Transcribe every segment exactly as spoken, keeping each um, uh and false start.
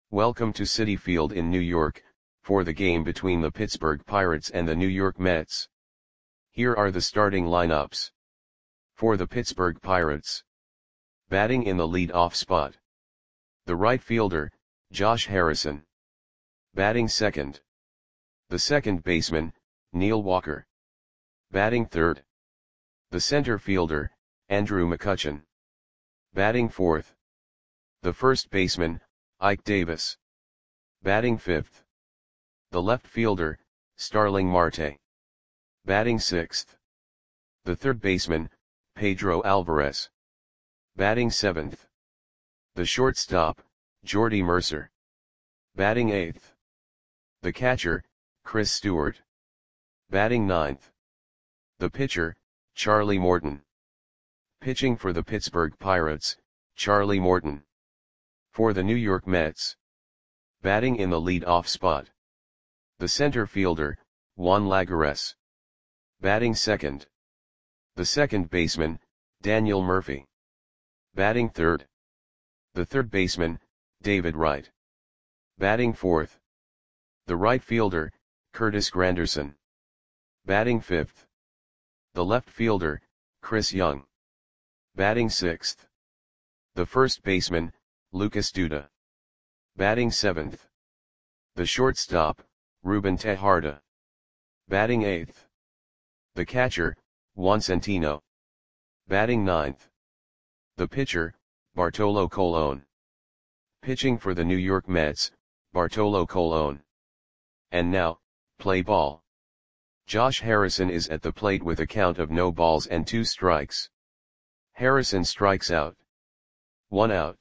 Welcome to Citi Field in New York, for the game between the Pittsburgh Pirates and the New York Mets. Here are the starting lineups. For the Pittsburgh Pirates. Batting in the lead-off spot. The right fielder, Josh Harrison. Batting second. The second baseman, Neil Walker. Batting third. The center fielder, Andrew McCutchen. Batting fourth. The first baseman, Ike Davis. Batting fifth. The left fielder, Starling Marte. Batting sixth. The third baseman, Pedro Alvarez. Batting seventh. The shortstop, Jordy Mercer. Batting eighth. The catcher, Chris Stewart. Batting ninth. The pitcher, Charlie Morton. Pitching for the Pittsburgh Pirates, Charlie Morton. For the New York Mets. Batting in the lead-off spot. The center fielder, Juan Lagares. Batting second. The second baseman, Daniel Murphy. Batting third. The third baseman, David Wright. Batting fourth. The right fielder, Curtis Granderson. Batting fifth. The left fielder, Chris Young. Batting sixth. The first baseman, Lucas Duda. Batting seventh. The shortstop, Ruben Tejada. Batting eighth. The catcher, Juan Centino. Batting ninth. The pitcher, Bartolo Colon. Pitching for the New York Mets, Bartolo Colon. And now, play ball. Josh Harrison is at the plate with a count of no balls and two strikes. Harrison strikes out. One out.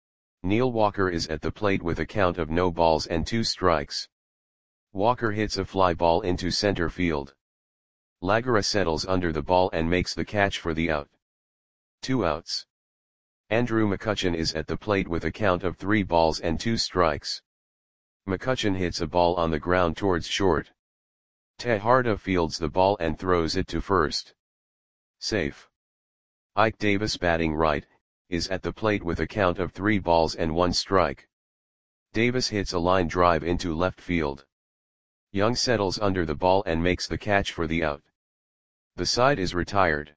Neil Walker is at the plate with a count of no balls and two strikes. Walker hits a fly ball into center field. Lagares settles under the ball and makes the catch for the out. Two outs. Andrew McCutchen is at the plate with a count of three balls and two strikes. McCutchen hits a ball on the ground towards short. Tejada fields the ball and throws it to first. Safe. Ike Davis, batting right, is at the plate with a count of three balls and one strike. Davis hits a line drive into left field. Young settles under the ball and makes the catch for the out. The side is retired.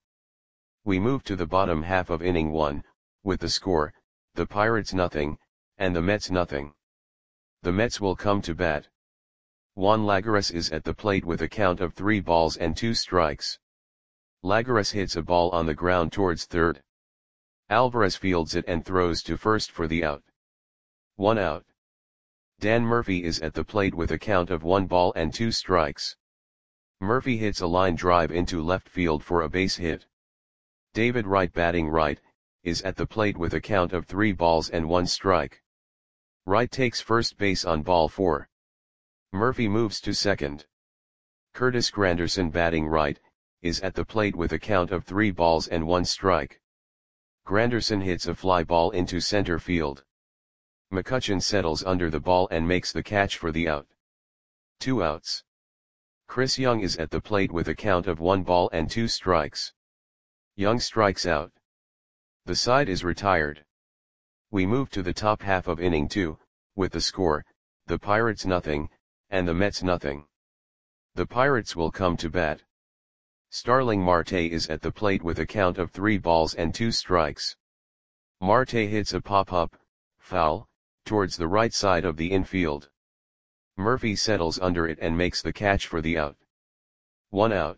We move to the bottom half of inning one, with the score, the Pirates nothing, and the Mets nothing. The Mets will come to bat. Juan Lagares is at the plate with a count of three balls and two strikes. Lagares hits a ball on the ground towards third. Alvarez fields it and throws to first for the out. One out. Dan Murphy is at the plate with a count of one ball and two strikes. Murphy hits a line drive into left field for a base hit. David Wright, batting right, is at the plate with a count of three balls and one strike. Wright takes first base on ball four. Murphy moves to second. Curtis Granderson, batting right, is at the plate with a count of three balls and one strike. Granderson hits a fly ball into center field. McCutchen settles under the ball and makes the catch for the out. Two outs. Chris Young is at the plate with a count of one ball and two strikes. Young strikes out. The side is retired. We move to the top half of inning two, with the score, the Pirates nothing, and the Mets nothing. The Pirates will come to bat. Starling Marte is at the plate with a count of three balls and two strikes. Marte hits a pop-up, foul, towards the right side of the infield. Murphy settles under it and makes the catch for the out. One out.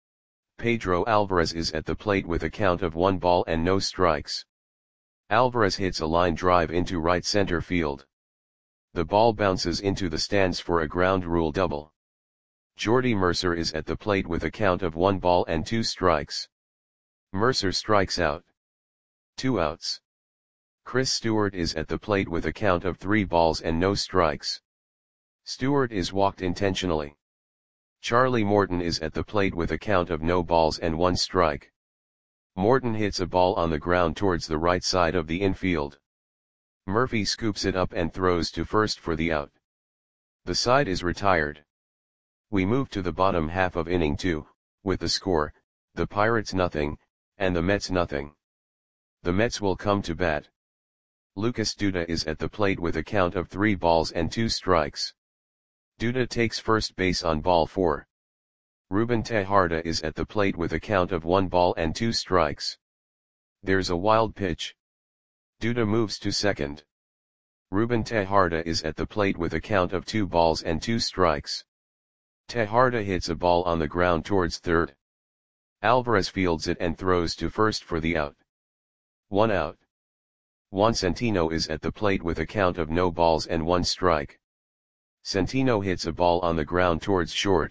Pedro Alvarez is at the plate with a count of one ball and no strikes. Alvarez hits a line drive into right center field. The ball bounces into the stands for a ground rule double. Jordy Mercer is at the plate with a count of one ball and two strikes. Mercer strikes out. Two outs. Chris Stewart is at the plate with a count of three balls and no strikes. Stewart is walked intentionally. Charlie Morton is at the plate with a count of no balls and one strike. Morton hits a ball on the ground towards the right side of the infield. Murphy scoops it up and throws to first for the out. The side is retired. We move to the bottom half of inning two, with the score, the Pirates nothing, and the Mets nothing. The Mets will come to bat. Lucas Duda is at the plate with a count of three balls and two strikes. Duda takes first base on ball four. Ruben Tejada is at the plate with a count of one ball and two strikes. There's a wild pitch. Duda moves to second. Ruben Tejada is at the plate with a count of two balls and two strikes. Tejada hits a ball on the ground towards third. Alvarez fields it and throws to first for the out. One out. Juan Centino is at the plate with a count of no balls and one strike. Centino hits a ball on the ground towards short.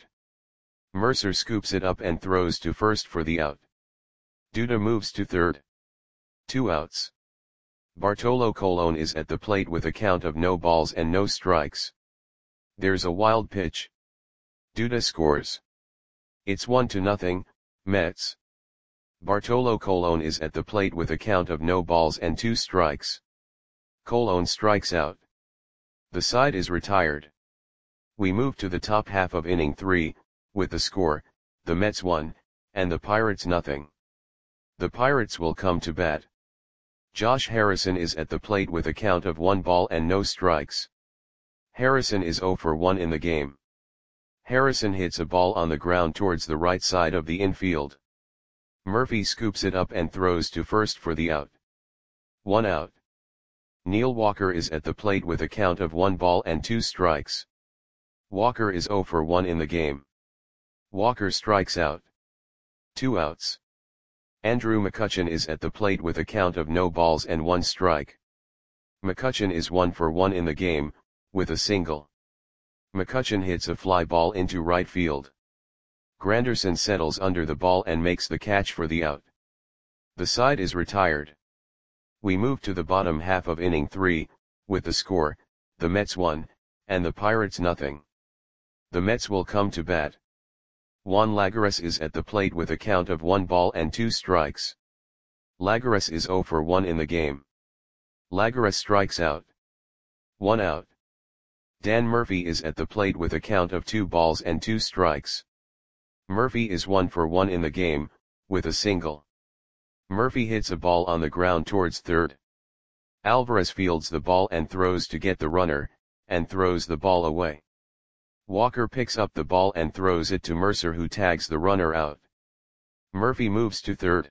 Mercer scoops it up and throws to first for the out. Duda moves to third. Two outs. Bartolo Colon is at the plate with a count of no balls and no strikes. There's a wild pitch. Duda scores. It's one to nothing, Mets. Bartolo Colon is at the plate with a count of no balls and two strikes. Colon strikes out. The side is retired. We move to the top half of inning three, with the score, the Mets one, and the Pirates nothing. The Pirates will come to bat. Josh Harrison is at the plate with a count of one ball and no strikes. Harrison is zero for one in the game. Harrison hits a ball on the ground towards the right side of the infield. Murphy scoops it up and throws to first for the out. One out. Neil Walker is at the plate with a count of one ball and two strikes. Walker is zero for one in the game. Walker strikes out. Two outs. Andrew McCutchen is at the plate with a count of no balls and one strike. McCutchen is one for one in the game, with a single. McCutchen hits a fly ball into right field. Granderson settles under the ball and makes the catch for the out. The side is retired. We move to the bottom half of inning three, with the score, the Mets one, and the Pirates nothing. The Mets will come to bat. Juan Lagares is at the plate with a count of one ball and two strikes. Lagares is zero for one in the game. Lagares strikes out. One out. Dan Murphy is at the plate with a count of two balls and two strikes. Murphy is one for one in the game, with a single. Murphy hits a ball on the ground towards third. Alvarez fields the ball and throws to get the runner, and throws the ball away. Walker picks up the ball and throws it to Mercer, who tags the runner out. Murphy moves to third.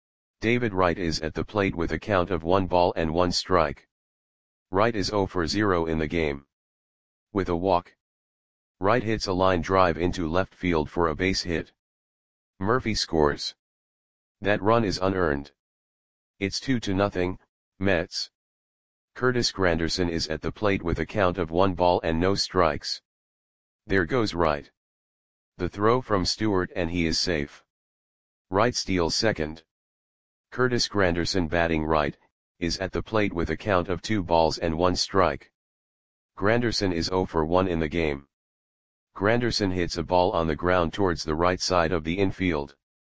David Wright is at the plate with a count of one ball and one strike. Wright is zero for zero in the game. With a walk, Wright hits a line drive into left field for a base hit. Murphy scores. That run is unearned. It's two to nothing, Mets. Curtis Granderson is at the plate with a count of one ball and no strikes. There goes Wright. The throw from Stewart and he is safe. Wright steals second. Curtis Granderson, batting right, is at the plate with a count of two balls and one strike. Granderson is zero for one in the game. Granderson hits a ball on the ground towards the right side of the infield.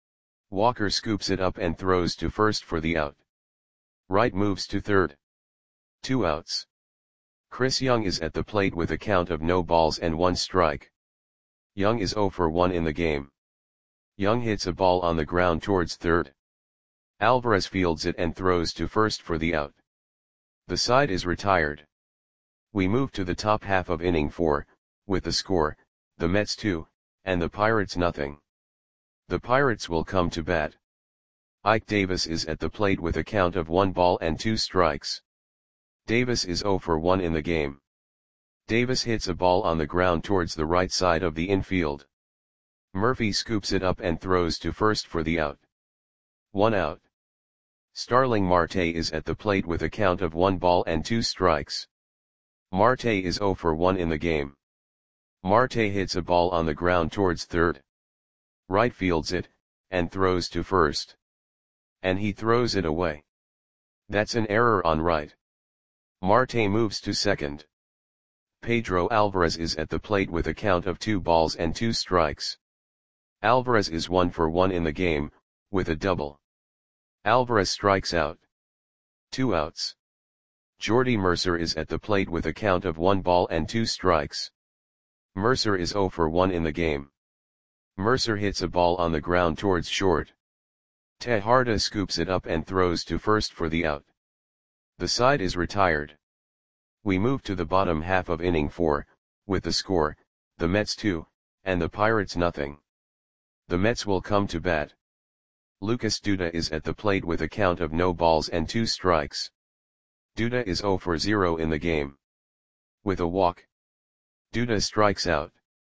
Walker scoops it up and throws to first for the out. Wright moves to third. Two outs. Chris Young is at the plate with a count of no balls and one strike. Young is zero for one in the game. Young hits a ball on the ground towards third. Alvarez fields it and throws to first for the out. The side is retired. We move to the top half of inning four, with the score, the Mets two, and the Pirates nothing. The Pirates will come to bat. Ike Davis is at the plate with a count of one ball and two strikes. Davis is zero for one in the game. Davis hits a ball on the ground towards the right side of the infield. Murphy scoops it up and throws to first for the out. One out. Starling Marte is at the plate with a count of one ball and two strikes. Marte is zero for one in the game. Marte hits a ball on the ground towards third. Wright fields it, and throws to first. And he throws it away. That's an error on Wright. Marte moves to second. Pedro Alvarez is at the plate with a count of two balls and two strikes. Alvarez is one for one in the game, with a double. Alvarez strikes out. Two outs. Jordy Mercer is at the plate with a count of one ball and two strikes. Mercer is zero for one in the game. Mercer hits a ball on the ground towards short. Tejada scoops it up and throws to first for the out. The side is retired. We move to the bottom half of inning four, with the score, the Mets two, and the Pirates nothing. The Mets will come to bat. Lucas Duda is at the plate with a count of no balls and two strikes. Duda is zero for zero in the game. With a walk, Duda strikes out.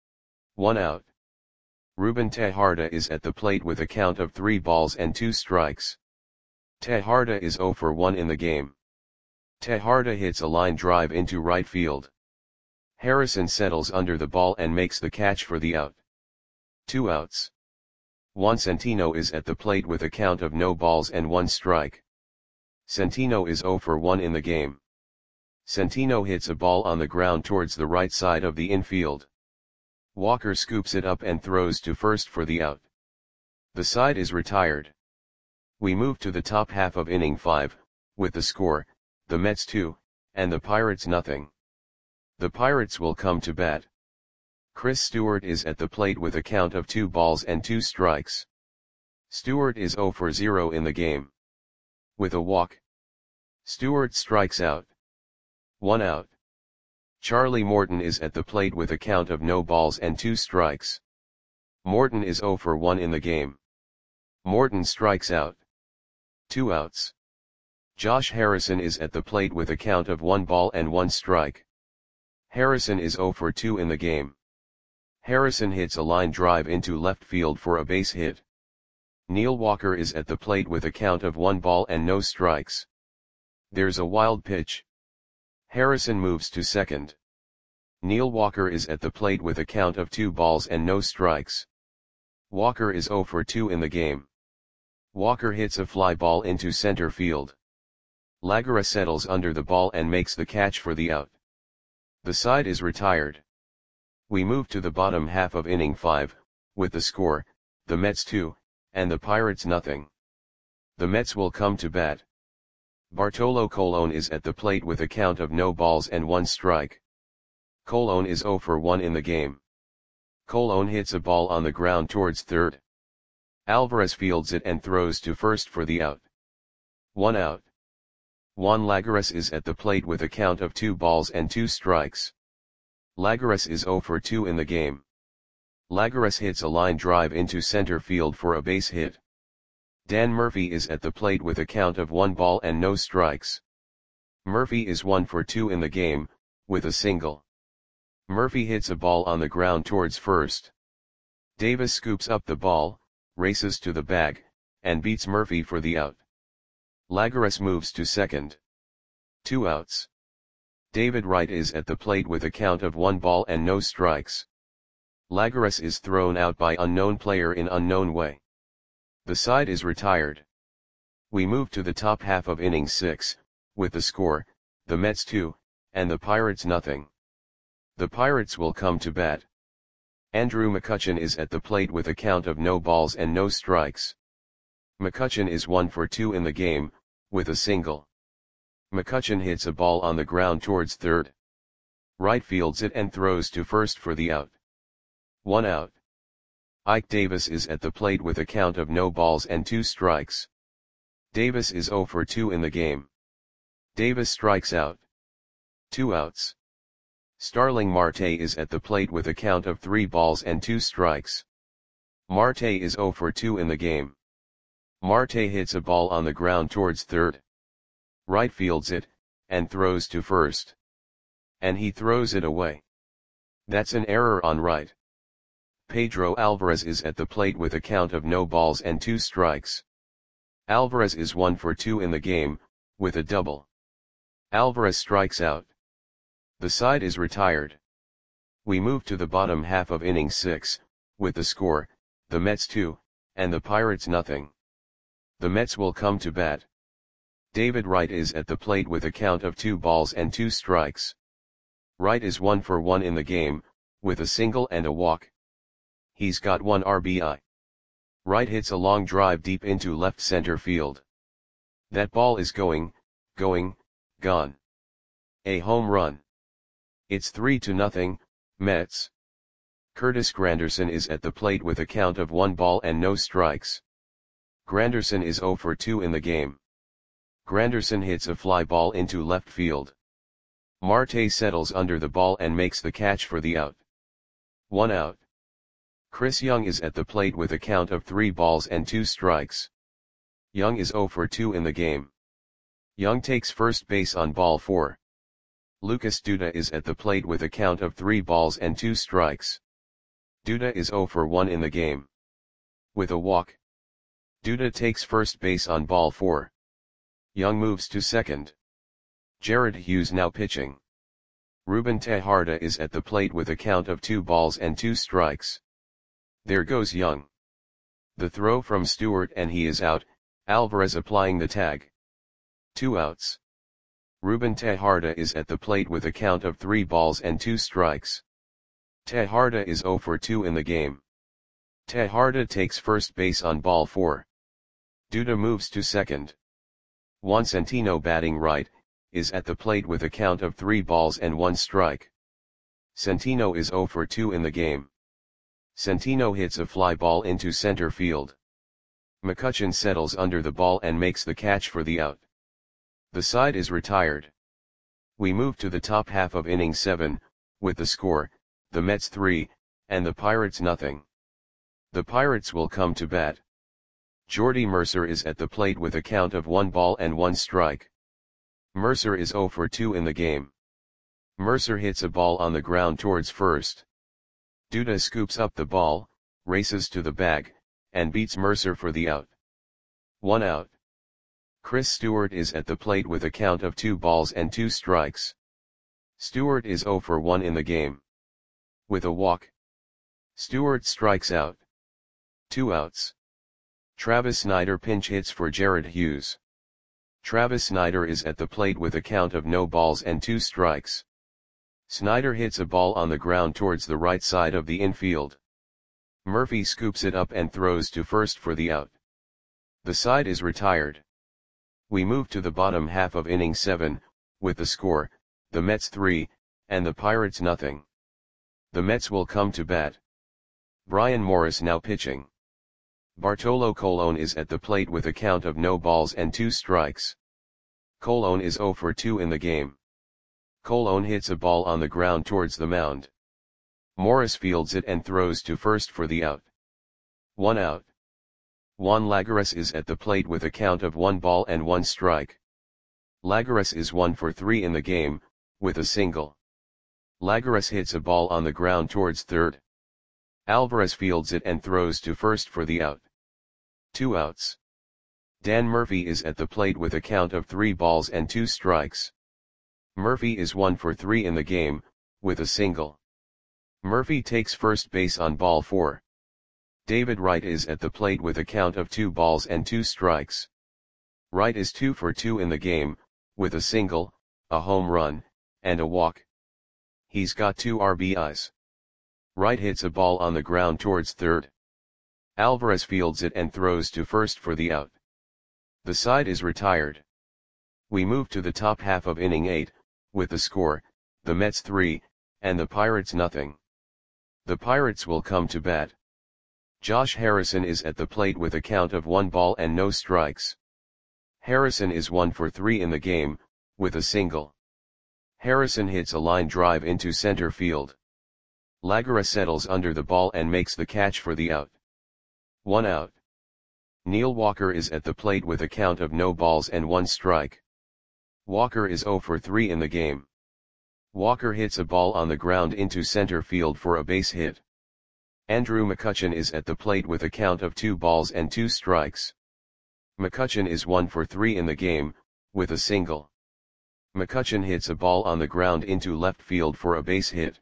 One out. Ruben Tejada is at the plate with a count of three balls and two strikes. Tejada is zero for one in the game. Tejada hits a line drive into right field. Harrison settles under the ball and makes the catch for the out. Two outs. Juan Centino is at the plate with a count of no balls and one strike. Centino is zero for one in the game. Centino hits a ball on the ground towards the right side of the infield. Walker scoops it up and throws to first for the out. The side is retired. We move to the top half of inning five, with the score, the Mets two, and the Pirates nothing. The Pirates will come to bat. Chris Stewart is at the plate with a count of two balls and two strikes. Stewart is zero for zero in the game. With a walk, Stewart strikes out. One out. Charlie Morton is at the plate with a count of no balls and two strikes. Morton is zero for one in the game. Morton strikes out. Two outs. Josh Harrison is at the plate with a count of one ball and one strike. Harrison is zero for two in the game. Harrison hits a line drive into left field for a base hit. Neil Walker is at the plate with a count of one ball and no strikes. There's a wild pitch. Harrison moves to second. Neil Walker is at the plate with a count of two balls and no strikes. Walker is zero for two in the game. Walker hits a fly ball into center field. Lagara settles under the ball and makes the catch for the out. The side is retired. We move to the bottom half of inning five, with the score, the Mets two, and the Pirates nothing. The Mets will come to bat. Bartolo Colon is at the plate with a count of no balls and one strike. Colon is zero for one in the game. Colon hits a ball on the ground towards third. Alvarez fields it and throws to first for the out. One out. Juan Lagares is at the plate with a count of two balls and two strikes. Lagares is zero for two in the game. Lagares hits a line drive into center field for a base hit. Dan Murphy is at the plate with a count of one ball and no strikes. Murphy is one for two in the game, with a single. Murphy hits a ball on the ground towards first. Davis scoops up the ball, races to the bag, and beats Murphy for the out. Lagares moves to second. Two outs. David Wright is at the plate with a count of one ball and no strikes. Lagares is thrown out by unknown player in unknown way. The side is retired. We move to the top half of inning six, with the score, the Mets two, and the Pirates nothing. The Pirates will come to bat. Andrew McCutchen is at the plate with a count of no balls and no strikes. McCutchen is one for two in the game, with a single. McCutchen hits a ball on the ground towards third. Wright fields it and throws to first for the out. One out. Ike Davis is at the plate with a count of no balls and two strikes. Davis is zero for two in the game. Davis strikes out. Two outs. Starling Marte is at the plate with a count of three balls and two strikes. Marte is zero for two in the game. Marte hits a ball on the ground towards third. Wright fields it, and throws to first. And he throws it away. That's an error on Wright. Pedro Alvarez is at the plate with a count of no balls and two strikes. Alvarez is one for two in the game, with a double. Alvarez strikes out. The side is retired. We move to the bottom half of inning six, with the score, the Mets two, and the Pirates nothing. The Mets will come to bat. David Wright is at the plate with a count of two balls and two strikes. Wright is one for one in the game, with a single and a walk. He's got one R B I. Wright hits a long drive deep into left center field. That ball is going, going, gone. A home run. It's three to nothing, Mets. Curtis Granderson is at the plate with a count of one ball and no strikes. Granderson is zero for two in the game. Granderson hits a fly ball into left field. Marte settles under the ball and makes the catch for the out. One out. Chris Young is at the plate with a count of three balls and two strikes. Young is zero for two in the game. Young takes first base on ball four. Lucas Duda is at the plate with a count of three balls and two strikes. Duda is zero for one in the game. With a walk, Duda takes first base on ball four. Young moves to second. Jared Hughes now pitching. Ruben Tejada is at the plate with a count of two balls and two strikes. There goes Young. The throw from Stewart and he is out, Alvarez applying the tag. Two outs. Ruben Tejada is at the plate with a count of three balls and two strikes. Tejada is zero for two in the game. Tejada takes first base on ball four. Duda moves to second. Juan Centino batting right, is at the plate with a count of three balls and one strike. Centino is zero for two in the game. Centino hits a fly ball into center field. McCutchen settles under the ball and makes the catch for the out. The side is retired. We move to the top half of inning seven, with the score, the Mets three, and the Pirates nothing. The Pirates will come to bat. Jordy Mercer is at the plate with a count of one ball and one strike. Mercer is zero for two in the game. Mercer hits a ball on the ground towards first. Duda scoops up the ball, races to the bag, and beats Mercer for the out. One out. Chris Stewart is at the plate with a count of two balls and two strikes. Stewart is zero for one in the game. With a walk, Stewart strikes out. Two outs. Travis Snider pinch hits for Jared Hughes. Travis Snider is at the plate with a count of no balls and two strikes. Snider hits a ball on the ground towards the right side of the infield. Murphy scoops it up and throws to first for the out. The side is retired. We move to the bottom half of inning seven, with the score, the Mets three, and the Pirates nothing. The Mets will come to bat. Brian Morris now pitching. Bartolo Colon is at the plate with a count of no balls and two strikes. Colon is zero for two in the game. Colon hits a ball on the ground towards the mound. Morris fields it and throws to first for the out. One out. Juan Lagares is at the plate with a count of one ball and one strike. Lagares is one for three in the game, with a single. Lagares hits a ball on the ground towards third. Alvarez fields it and throws to first for the out. Two outs. Dan Murphy is at the plate with a count of three balls and two strikes. Murphy is one for three in the game, with a single. Murphy takes first base on ball four. David Wright is at the plate with a count of two balls and two strikes. Wright is two for two in the game, with a single, a home run, and a walk. He's got two R B Is. Wright hits a ball on the ground towards third. Alvarez fields it and throws to first for the out. The side is retired. We move to the top half of inning eight, with the score, the Mets three, and the Pirates nothing. The Pirates will come to bat. Josh Harrison is at the plate with a count of one ball and no strikes. Harrison is one for three in the game, with a single. Harrison hits a line drive into center field. Lagares settles under the ball and makes the catch for the out. One out. Neil Walker is at the plate with a count of no balls and one strike. Walker is zero for three in the game. Walker hits a ball on the ground into center field for a base hit. Andrew McCutchen is at the plate with a count of two balls and two strikes. McCutchen is one for three in the game, with a single. McCutchen hits a ball on the ground into left field for a base hit.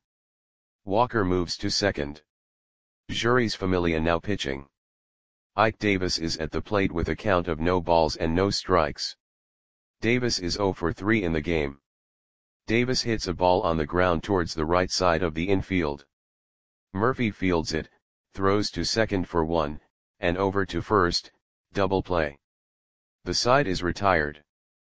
Walker moves to second. Juris Familia now pitching. Ike Davis is at the plate with a count of no balls and no strikes. Davis is zero for three in the game. Davis hits a ball on the ground towards the right side of the infield. Murphy fields it, throws to second for one, and over to first, double play. The side is retired.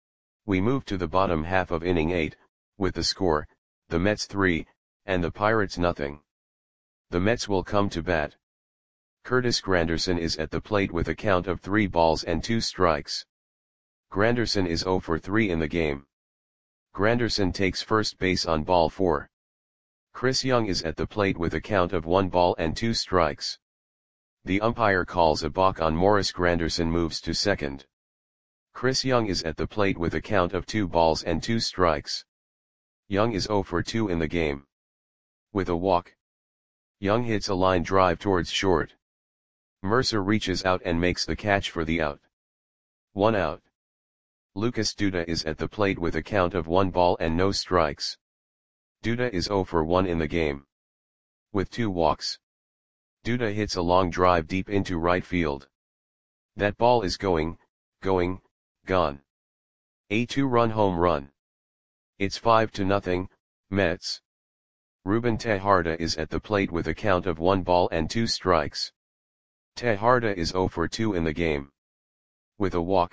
We move to the bottom half of inning eight, with the score, the Mets three, and the Pirates nothing. The Mets will come to bat. Curtis Granderson is at the plate with a count of three balls and two strikes. Granderson is zero for three in the game. Granderson takes first base on ball four. Chris Young is at the plate with a count of one ball and two strikes. The umpire calls a balk on Morris. Granderson moves to second. Chris Young is at the plate with a count of two balls and two strikes. Young is zero for two in the game. With a walk, Young hits a line drive towards short. Mercer reaches out and makes the catch for the out. One out. Lucas Duda is at the plate with a count of one ball and no strikes. Duda is zero for one in the game. With two walks, Duda hits a long drive deep into right field. That ball is going, going, gone. A two-run home run. It's five to nothing, Mets. Ruben Tejada is at the plate with a count of one ball and two strikes. Tejada is zero for two in the game. With a walk,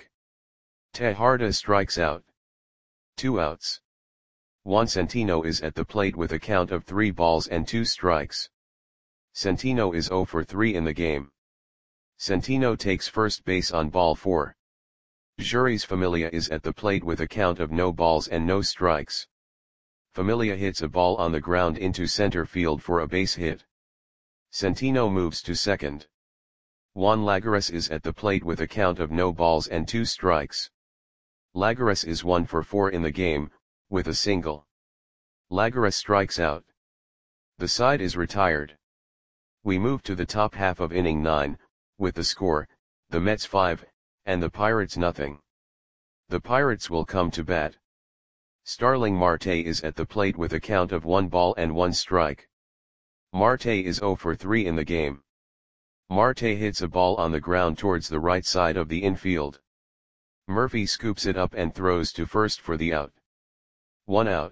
Tejada strikes out. Two outs. Juan Centino is at the plate with a count of three balls and two strikes. Centino is zero for three in the game. Centino takes first base on ball four. Jeurys Familia is at the plate with a count of no balls and no strikes. Familia hits a ball on the ground into center field for a base hit. Centino moves to second. Juan Lagares is at the plate with a count of no balls and two strikes. Lagares is one for four in the game, with a single. Lagares strikes out. The side is retired. We move to the top half of inning nine, with the score, the Mets five, and the Pirates nothing. The Pirates will come to bat. Starling Marte is at the plate with a count of one ball and one strike. Marte is zero for three in the game. Marte hits a ball on the ground towards the right side of the infield. Murphy scoops it up and throws to first for the out. One out.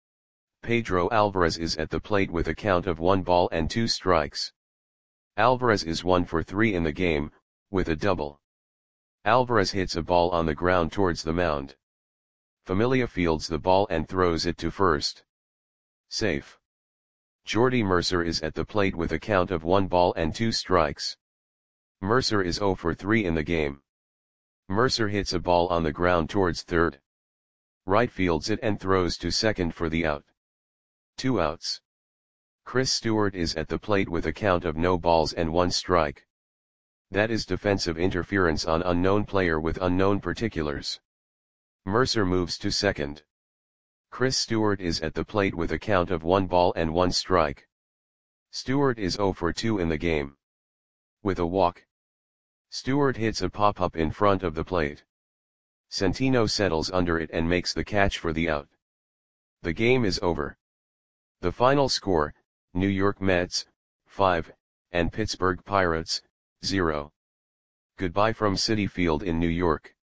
Pedro Alvarez is at the plate with a count of one ball and two strikes. Alvarez is one for three in the game, with a double. Alvarez hits a ball on the ground towards the mound. Familia fields the ball and throws it to first. Safe. Jordy Mercer is at the plate with a count of one ball and two strikes. Mercer is zero for three in the game. Mercer hits a ball on the ground towards third. Right fields it and throws to second for the out. Two outs. Chris Stewart is at the plate with a count of no balls and one strike. That is defensive interference on unknown player with unknown particulars. Mercer moves to second. Chris Stewart is at the plate with a count of one ball and one strike. Stewart is zero for two in the game. With a walk, Stewart hits a pop-up in front of the plate. Centino settles under it and makes the catch for the out. The game is over. The final score, New York Mets, five, and Pittsburgh Pirates, zero. Goodbye from Citi Field in New York.